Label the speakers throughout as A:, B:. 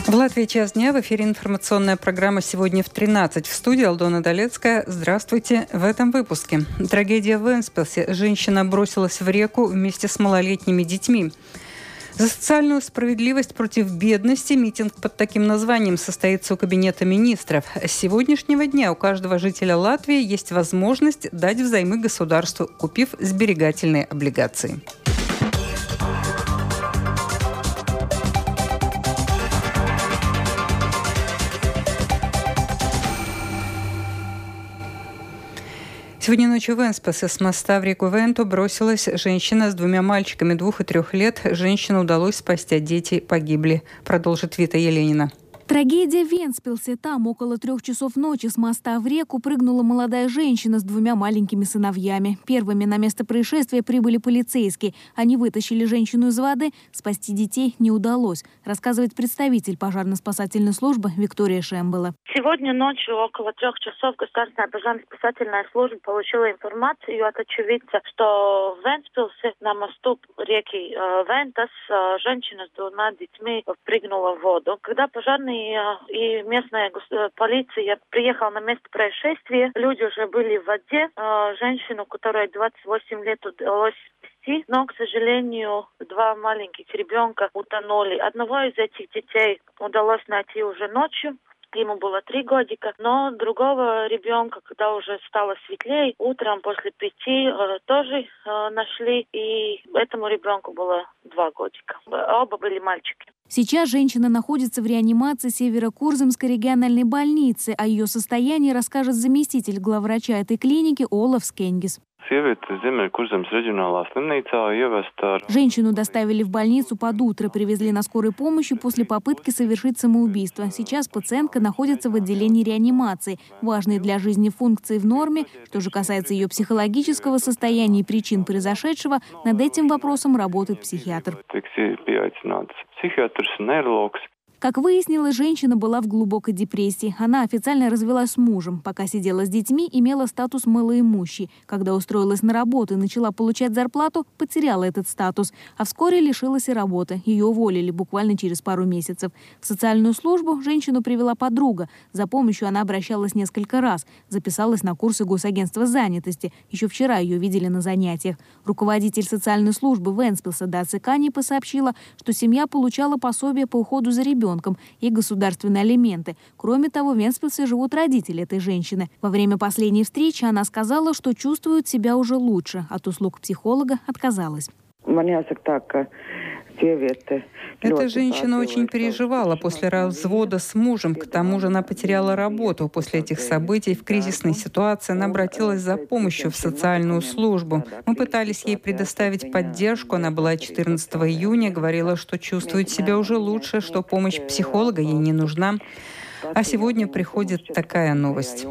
A: В Латвии час дня. В эфире информационная программа «Сегодня в 13». В студии Алдона Долецкая. Здравствуйте. В этом выпуске. Трагедия в Вентспилсе. Женщина бросилась в реку вместе с малолетними детьми. За социальную справедливость против бедности митинг под таким названием состоится у Кабинета министров. С сегодняшнего дня у каждого жителя Латвии есть возможность дать взаймы государству, купив сберегательные облигации. Сегодня ночью в Вентспилсе с моста в реку Венту бросилась женщина с двумя мальчиками 2 и 3 лет. Женщину удалось спасти, а дети погибли. Продолжит Вита Еленина.
B: Трагедия в Вентспилсе. Там около 3 часов ночи с моста в реку прыгнула молодая женщина с 2 маленькими сыновьями. Первыми на место происшествия прибыли полицейские. Они вытащили женщину из воды. Спасти детей не удалось, рассказывает представитель пожарно-спасательной службы Виктория Шембела.
C: Сегодня ночью около 3 часов Государственная пожарно-спасательная служба получила информацию от очевидца, что в Вентспилсе на мосту реки Вентас женщина с 2 детьми прыгнула в воду. Когда пожарные и местная полиция приехала на место происшествия, люди уже были в воде. Женщину, которой 28 лет, удалось спасти, но, к сожалению, 2 маленьких ребенка утонули. Одного из этих детей удалось найти уже ночью. Ему было 3 годика, но другого ребенка, когда уже стало светлее, утром после 5 тоже нашли, и этому ребенку было 2 годика. Оба были мальчики.
B: Сейчас женщина находится в реанимации Северо-Курземской региональной больницы. О ее состоянии расскажет заместитель главврача этой клиники Олафс Кенгис. Женщину доставили в больницу под утро, привезли на скорой помощи после попытки совершить самоубийство. Сейчас пациентка находится в отделении реанимации. Важные для жизни функции в норме. Что же касается ее психологического состояния и причин произошедшего, над этим вопросом работает психиатр. Как выяснилось, женщина была в глубокой депрессии. Она официально развелась с мужем. Пока сидела с детьми, имела статус малоимущей. Когда устроилась на работу и начала получать зарплату, потеряла этот статус. А вскоре лишилась и работы. Ее уволили буквально через пару месяцев. В социальную службу женщину привела подруга. За помощью она обращалась несколько раз. Записалась на курсы Госагентства занятости. Еще вчера ее видели на занятиях. Руководитель социальной службы Вентспилса Даце Канипа сообщила, что семья получала пособие по уходу за ребенком и государственные алименты. Кроме того, в Вентспилсе живут родители этой женщины. Во время последней встречи она сказала, что чувствует себя уже лучше. От услуг психолога отказалась.
A: Эта женщина очень переживала после развода с мужем. К тому же она потеряла работу. После этих событий в кризисной ситуации она обратилась за помощью в социальную службу. Мы пытались ей предоставить поддержку. Она была 14 июня, говорила, что чувствует себя уже лучше, что помощь психолога ей не нужна. А сегодня приходит такая новость.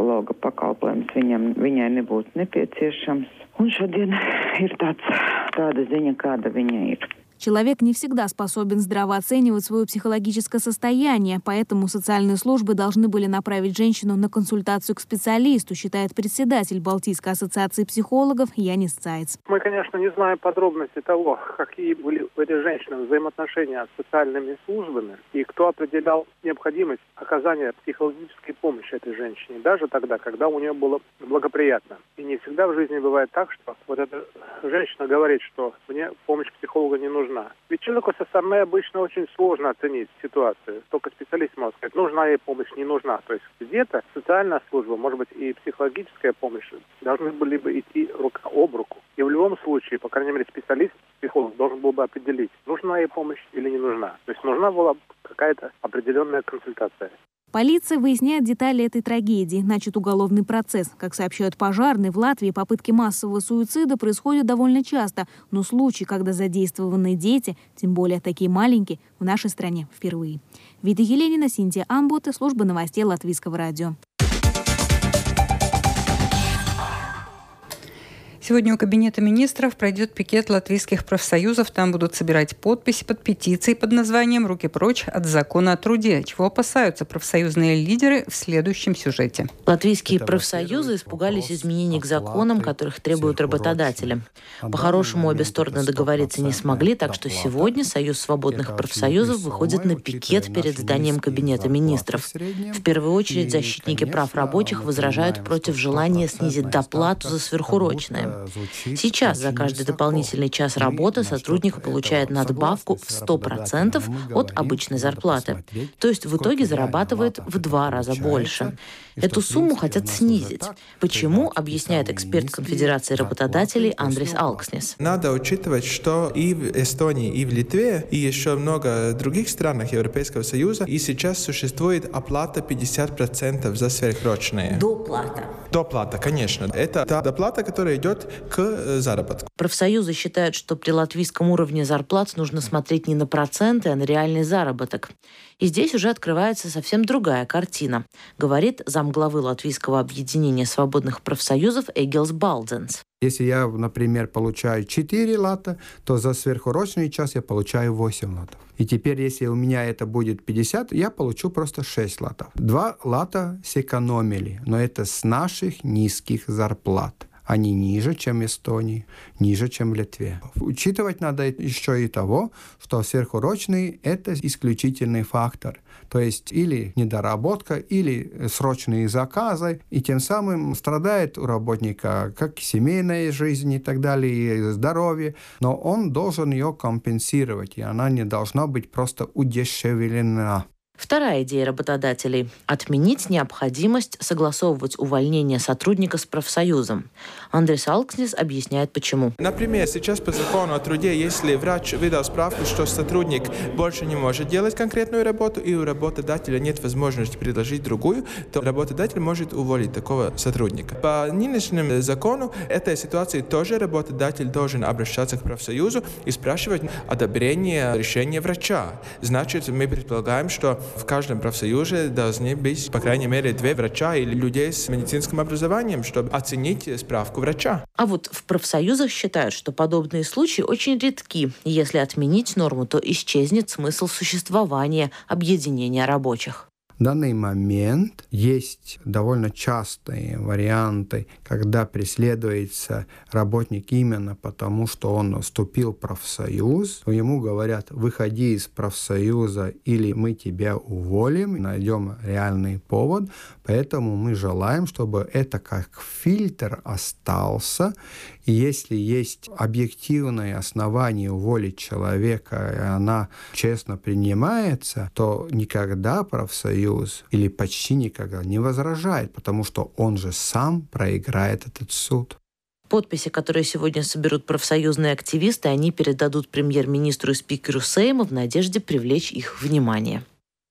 B: Человек не всегда способен здраво оценивать свое психологическое состояние, поэтому социальные службы должны были направить женщину на консультацию к специалисту, считает председатель Балтийской ассоциации психологов Янис Цайц.
D: Мы, конечно, не знаем подробностей того, какие были у этой женщины взаимоотношения с социальными службами и кто определял необходимость оказания психологической помощи этой женщине, даже тогда, когда у нее было благоприятно. И не всегда в жизни бывает так, что вот эта женщина говорит, что мне помощь психолога не нужна. Ведь человеку со стороны обычно очень сложно оценить ситуацию. Только специалист может сказать, нужна ей помощь, не нужна. То есть где-то социальная служба, может быть, и психологическая помощь должны были бы идти рука об руку. И в любом случае, по крайней мере, специалист, психолог должен был бы определить, нужна ей помощь или не нужна. То есть нужна была какая-то определенная консультация.
B: Полиция выясняет детали этой трагедии. Начат уголовный процесс. Как сообщают пожарные, в Латвии попытки массового суицида происходят довольно часто. Но случаи, когда задействованы дети, тем более такие маленькие, в нашей стране впервые. Вита Еленина, Синтия Амбота, служба новостей Латвийского радио.
A: Сегодня у Кабинета министров пройдет пикет латвийских профсоюзов. Там будут собирать подписи под петицией под названием «Руки прочь от закона о труде». Чего опасаются профсоюзные лидеры в следующем сюжете.
E: Латвийские профсоюзы испугались изменений к законам, которых требуют работодатели. По-хорошему, обе стороны договориться не смогли, так что сегодня Союз свободных профсоюзов выходит на пикет перед зданием Кабинета министров. В первую очередь защитники прав рабочих возражают против желания снизить доплату за сверхурочное. Сейчас за каждый дополнительный час работы сотрудник получает надбавку в 100% от обычной зарплаты. То есть в итоге зарабатывает в 2 раза больше. Эту сумму хотят снизить. Почему, объясняет эксперт Конфедерации работодателей Андрис Алкснис.
F: Надо учитывать, что и в Эстонии, и в Литве, и еще много других странах Европейского Союза и сейчас существует оплата 50% за сверхурочные. Доплата, конечно. Это та доплата, которая идет к заработку.
E: Профсоюзы считают, что при латвийском уровне зарплат нужно смотреть не на проценты, а на реальный заработок. И здесь уже открывается совсем другая картина, говорит замглавы Латвийского объединения свободных профсоюзов Эгилс Балдзенс.
G: Если я, например, получаю 4 лата, то за сверхурочный час я получаю 8 латов. И теперь, если у меня это будет 50, я получу просто 6 латов. 2 лата сэкономили, но это с наших низких зарплат. Они ниже, чем в Эстонии, ниже, чем в Литве. Учитывать надо еще и того, что сверхурочный – это исключительный фактор. То есть или недоработка, или срочные заказы. И тем самым страдает у работника как семейная жизнь и так далее, и здоровье. Но он должен ее компенсировать, и она не должна быть просто удешевлена.
E: Вторая идея работодателей – отменить необходимость согласовывать увольнение сотрудника с профсоюзом. Андрис Алкснис объясняет, почему.
F: Например, сейчас по закону о труде, если врач выдал справку, что сотрудник больше не может делать конкретную работу, и у работодателя нет возможности предложить другую, то работодатель может уволить такого сотрудника. По нынешнему закону этой ситуации тоже работодатель должен обращаться к профсоюзу и спрашивать одобрение решения врача. Значит, мы предполагаем, что в каждом профсоюзе должны быть, по крайней мере, 2 врача или людей с медицинским образованием, чтобы оценить справку врача.
E: А вот в профсоюзах считают, что подобные случаи очень редки. Если отменить норму, то исчезнет смысл существования объединения рабочих.
G: В данный момент есть довольно частые варианты, когда преследуется работник именно потому, что он вступил в профсоюз. Ему говорят: выходи из профсоюза, или мы тебя уволим, найдем реальный повод. Поэтому мы желаем, чтобы это как фильтр остался. И если есть объективное основание уволить человека, и она честно принимается, то никогда профсоюз или почти никогда не возражает, потому что он же сам проиграет этот суд.
E: Подписи, которые сегодня соберут профсоюзные активисты, они передадут премьер-министру и спикеру Сейма в надежде привлечь их внимание.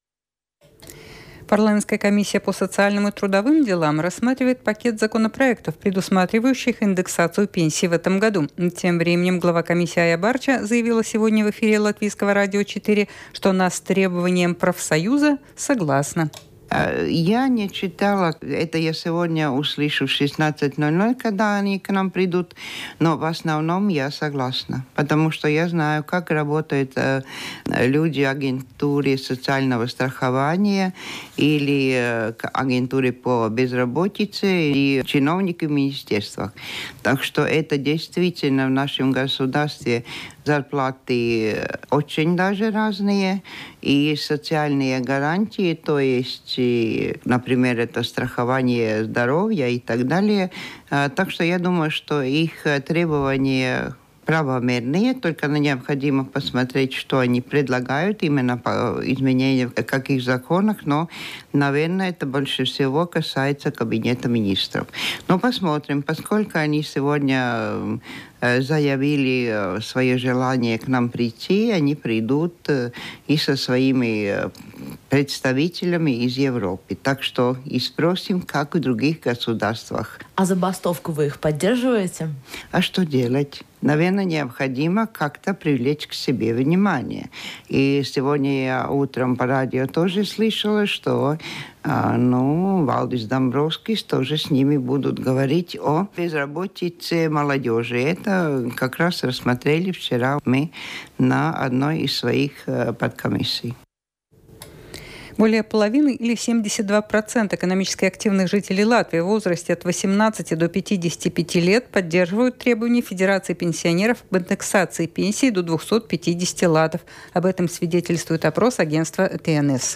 A: Парламентская комиссия по социальным и трудовым делам рассматривает пакет законопроектов, предусматривающих индексацию пенсий в этом году. Тем временем глава комиссии Ая Барча заявила сегодня в эфире Латвийского радио 4, что она с требованием профсоюза согласна.
H: Я не читала, это я сегодня услышу в 16:00, когда они к нам придут, но в основном я согласна, потому что я знаю, как работают люди в агентуре социального страхования или агентуре по безработице и чиновники в министерствах. Так что это действительно в нашем государстве зарплаты очень даже разные, и социальные гарантии, то есть, например, это страхование здоровья и так далее. Так что я думаю, что их требования правомерные, только необходимо посмотреть, что они предлагают именно по изменению в каких законах, но, наверное, это больше всего касается Кабинета министров. Но посмотрим, поскольку они сегодня заявили свое желание к нам прийти, они придут и со своими представителями из Европы. Так что и спросим, как в других государствах.
E: А забастовку вы их поддерживаете?
H: А что делать? Наверное, необходимо как-то привлечь к себе внимание. И сегодня я утром по радио тоже слышала, что Валдис Домбровскис тоже с ними будут говорить о безработице молодежи. Это как раз рассмотрели вчера мы на одной из своих подкомиссий.
A: Более половины или 72% экономически активных жителей Латвии в возрасте от 18 до 55 лет поддерживают требования Федерации пенсионеров об индексации пенсии до 250 латов. Об этом свидетельствует опрос агентства ТНС.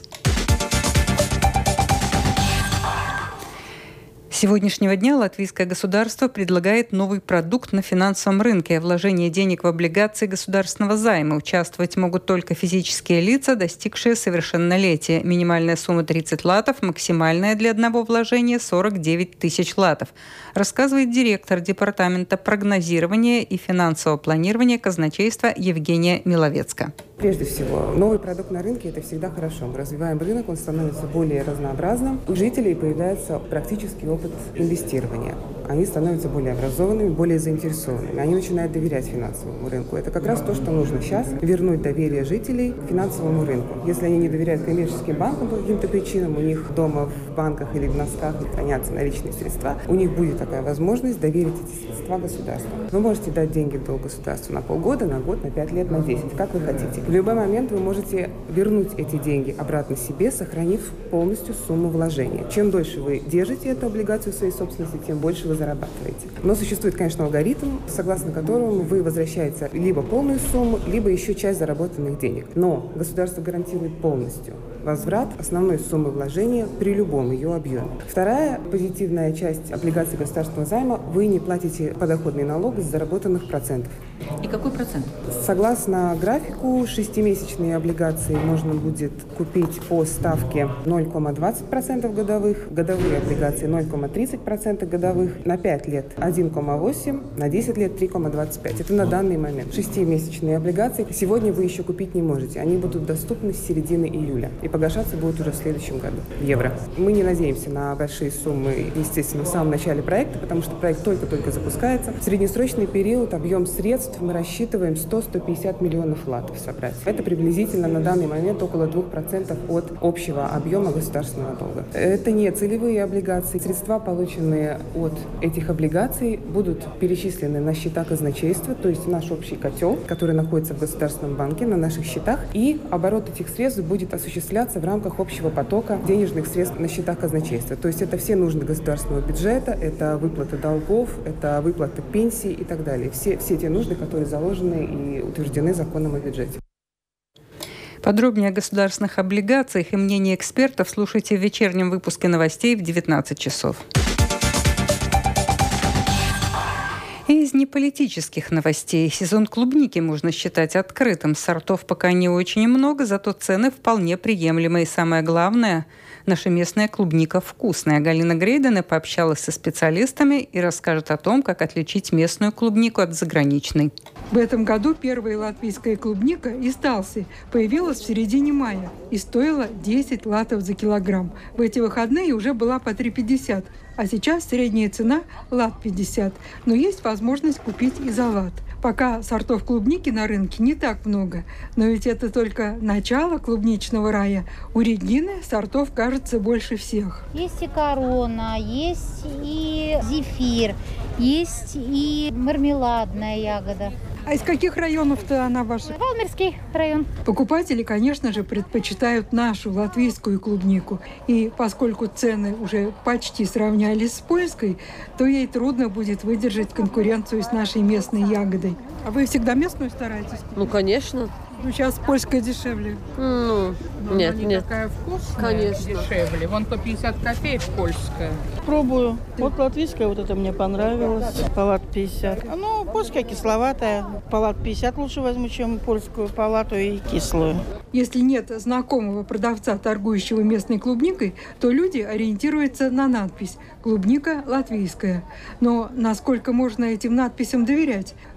A: С сегодняшнего дня латвийское государство предлагает новый продукт на финансовом рынке – вложение денег в облигации государственного займа. Участвовать могут только физические лица, достигшие совершеннолетия. Минимальная сумма 30 латов, максимальная для одного вложения 49 тысяч латов. Рассказывает директор Департамента прогнозирования и финансового планирования казначейства Евгения Миловецка.
I: Прежде всего, новый продукт на рынке – это всегда хорошо. Мы развиваем рынок, он становится более разнообразным. У жителей появляется практический опыт инвестирования. Они становятся более образованными, более заинтересованными. Они начинают доверять финансовому рынку. Это как раз то, что нужно сейчас – вернуть доверие жителей к финансовому рынку. Если они не доверяют коммерческим банкам по каким-то причинам, у них дома в банках или в носках хранятся наличные средства, у них будет такая возможность доверить эти средства государству. Вы можете дать деньги в долг государству на полгода, на год, на 5 лет, на 10, как вы хотите. В любой момент вы можете вернуть эти деньги обратно себе, сохранив полностью сумму вложения. Чем дольше вы держите эту облигацию в своей собственности, тем больше вы зарабатываете. Но существует, конечно, алгоритм, согласно которому вы возвращаете либо полную сумму, либо еще часть заработанных денег. Но государство гарантирует полностью возврат основной суммы вложения при любом ее объеме. Вторая позитивная часть облигаций государственного займа – вы не платите подоходный налог с заработанных процентов.
A: И какой процент?
I: Согласно графику, 6-месячные облигации можно будет купить по ставке 0,20% годовых, годовые облигации 0,30% годовых, на 5 лет 1,8%, на 10 лет 3,25%. Это на данный момент. 6-месячные облигации сегодня вы еще купить не можете. Они будут доступны с середины июля и погашаться будут уже в следующем году в евро. Мы не надеемся на большие суммы, естественно, в самом начале проекта, потому что проект только-только запускается. В среднесрочный период объем средств мы рассчитываем 100-150 миллионов латов собрать. Это приблизительно на данный момент около 2% от общего объема государственного долга. Это не целевые облигации. Средства, полученные от этих облигаций, будут перечислены на счета казначейства, то есть наш общий котел, который находится в Государственном банке, на наших счетах, и оборот этих средств будет осуществляться в рамках общего потока денежных средств на счетах казначейства. То есть это все нужды государственного бюджета, это выплаты долгов, это выплаты пенсий и так далее. Все те нужды, которые заложены и утверждены законом о бюджете.
A: Подробнее о государственных облигациях и мнении экспертов слушайте в вечернем выпуске новостей в 19 часов. И из неполитических новостей. Сезон клубники можно считать открытым. Сортов пока не очень много, зато цены вполне приемлемые. И самое главное, наша местная клубника вкусная. Галина Грейдена пообщалась со специалистами и расскажет о том, как отличить местную клубнику от заграничной.
J: В этом году первая латвийская клубника из Талси появилась в середине мая и стоила 10 латов за килограмм. В эти выходные уже была по 3,50, а сейчас средняя цена лат 50. Но есть возможность купить и за лат. Пока сортов клубники на рынке не так много, но ведь это только начало клубничного рая. У Регины сортов, кажется, больше всех.
K: Есть и корона, есть и зефир, есть и мармеладная ягода.
J: А из каких районов-то она ваша?
K: Валмирский район.
J: Покупатели, конечно же, предпочитают нашу латвийскую клубнику. И поскольку цены уже почти сравнялись с польской, то ей трудно будет выдержать конкуренцию с нашей местной ягодой. А вы всегда местную стараетесь?
L: Ну, конечно.
J: Ну, сейчас польская дешевле.
L: Нет.
M: Такая вкусная,
L: конечно.
M: Дешевле. Вон по 50 копеек польская.
N: Пробую. Вот латвийская, вот это мне понравилось. Палат 50. Ну, польская кисловатая. Палат 50 лучше возьму, чем польскую палату и кислую.
J: Если нет знакомого продавца, торгующего местной клубникой, то люди ориентируются на надпись «Клубника латвийская». Но насколько можно этим надписям доверять?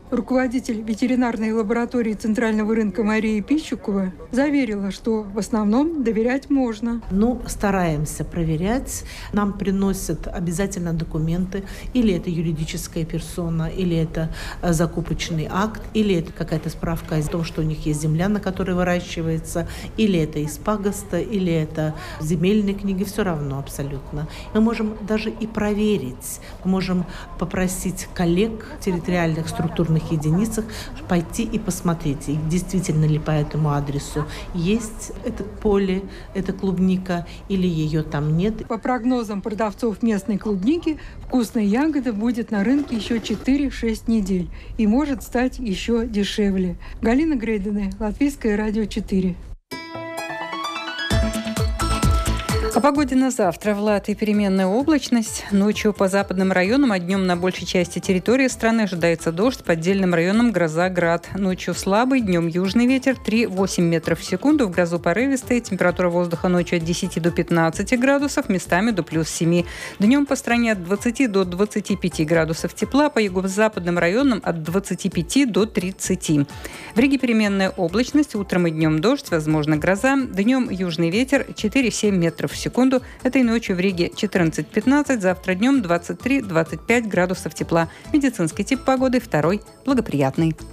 J: Руководитель ветеринарной лаборатории Центрального рынка Мария Пищукова заверила, что в основном доверять можно.
O: Стараемся проверять. Нам приносят обязательно документы. Или это юридическая персона, или это закупочный акт, или это какая-то справка о том, что у них есть земля, на которой выращивается, или это из пагоста, или это земельные книги. Все равно абсолютно. Мы можем даже и проверить. Мы можем попросить коллег территориальных структурных единицах пойти и посмотреть, действительно ли по этому адресу есть это поле, эта клубника, или ее там нет.
J: По прогнозам продавцов местной клубники, вкусная ягода будет на рынке еще 4-6 недель и может стать еще дешевле. Галина Грейдены, Латвийское радио 4. О погоде на завтра. В Латвии переменная облачность. Ночью по западным районам, а днем на большей части территории страны ожидается дождь. По отдельным районам гроза, град. Ночью слабый, днем южный ветер 3-8 метров в секунду. В грозу порывистый. Температура воздуха ночью от 10 до 15 градусов, местами до плюс 7. Днем по стране от 20 до 25 градусов тепла. По юго-западным районам от 25 до 30. В Риге переменная облачность. Утром и днем дождь, возможно гроза. Днем южный ветер 4-7 метров в секунду. Этой ночью в Риге 14-15, завтра днем 23-25 градусов тепла. Медицинский тип погоды 2 благоприятный.